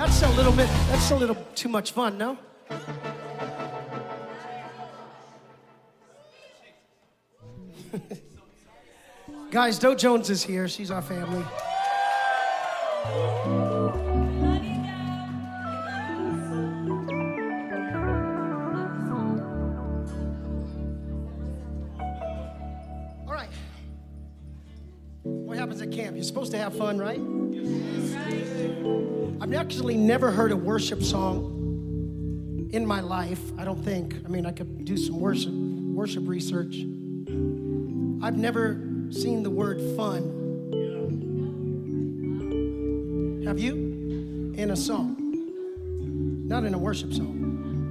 That's a little too much fun, no? Guys, Doe Jones is here. She's our family. All right. What happens at camp? You're supposed to have fun, right? I've actually never heard a worship song in my life, I don't think. I mean, I could do some worship research. I've never seen the word fun. Have you? In a song. Not in a worship song.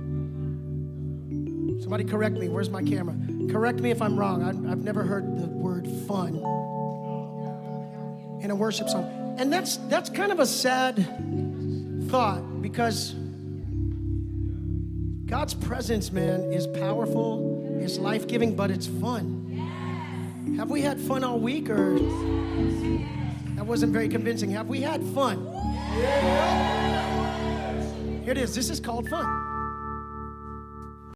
Somebody correct me. Where's my camera? Correct me if I'm wrong. I've never heard the word fun in a worship song. And that's kind of a sad thought, because God's presence, man, is powerful, it's life-giving, but it's fun. Have we had fun all week, or that wasn't very convincing? Have we had fun? Here it is. This is called fun.